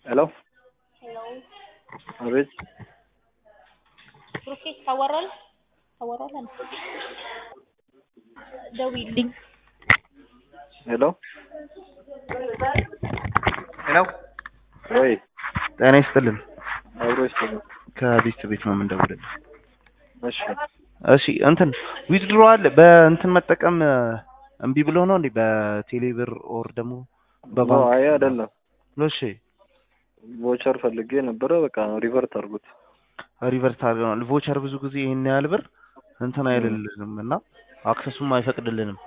Hello? Hello. Rich? Ruki, tawaran? Tawaran. The wedding. Hello? ሄሎ ወይ ጤና ይስጥልን። አብሮ ይስጥልኝ። ከቤት ቤት ነው የምንደውልልህ። እሺ እሺ እንትን ዊዝድሮዋል በእንትን መጠቀም እምቢ ብሎ ነው እንዴ? በቴሌብር ኦር ደግሞ ኖ በባንክ? አይ አይደለም፣ እሺ ቮቸር ፈልጌ ነበረ። በቃ ሪቨርት አድርጉት። ሪቨርስ አድርገናል። ቮቸር ብዙ ጊዜ ይሄን ያህል ብር እንትን አይልልንም እና አክሰሱም አይፈቅድልንም።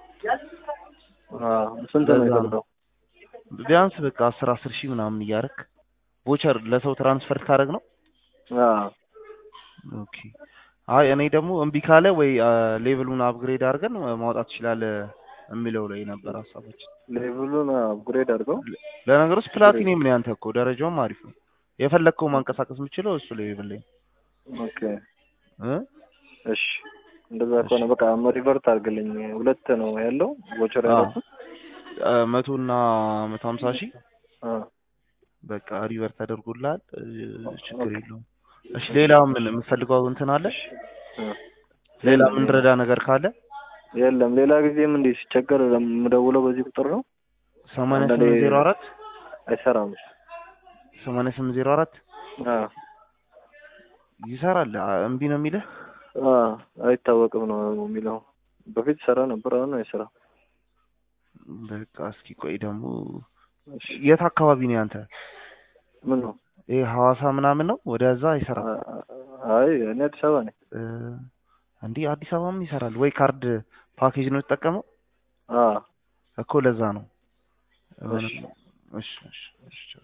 ስንት ነው ለዛ ነው የፈቅደው? ቢያንስ በቃ 10 ሺህ ምናምን እያደረክ ቮቸር ለሰው ትራንስፈር ታደርግ ነው። ኦኬ አይ እኔ ደግሞ እምቢ ካለ ወይ ሌቭሉን አፕግሬድ አድርገን ማውጣት ትችላለህ የሚለው ላይ ነበር ሀሳባችን። ሌቭሉን አፕግሬድ አድርገው። ለነገሩስ ፕላቲኒየም ነው ያንተ እኮ ደረጃውም አሪፍ ነው። የፈለግከው ማንቀሳቀስ የምችለው እሱ ሌቭል ላይ ኦኬ እ እሺ እንደዛ ከሆነ በቃ ሪቨርት አድርግልኝ። ሁለት ነው ያለው ቮቸር ያደረኩት 100 እና 150 ሺህ በቃ ሪቨርት ተደርጎልሃል። ችግር የለውም። እሺ ሌላ ምን የምትፈልገው እንትን አለ? ሌላ ምን ረዳ ነገር ካለ? የለም። ሌላ ጊዜም እንዴ ሲቸገር የምደውለው በዚህ ቁጥር ነው። 8804 አይሰራም። 8804 ይሰራል። እምቢ ነው የሚልህ? አይታወቅም ነው የሚለው። በፊት ሰራ ነበር፣ አሁን አይሰራም። በቃ እስኪ ቆይ ደግሞ የት አካባቢ ነው ያንተ? ምን ነው ይሄ ሐዋሳ ምናምን ነው? ወደዛ አይሰራም። አይ እኔ አዲስ አበባ ነኝ። እንዴ አዲስ አበባም ይሰራል ወይ? ካርድ ፓኬጅ ነው የተጠቀመው? እኮ ለዛ ነው። እሺ እሺ እሺ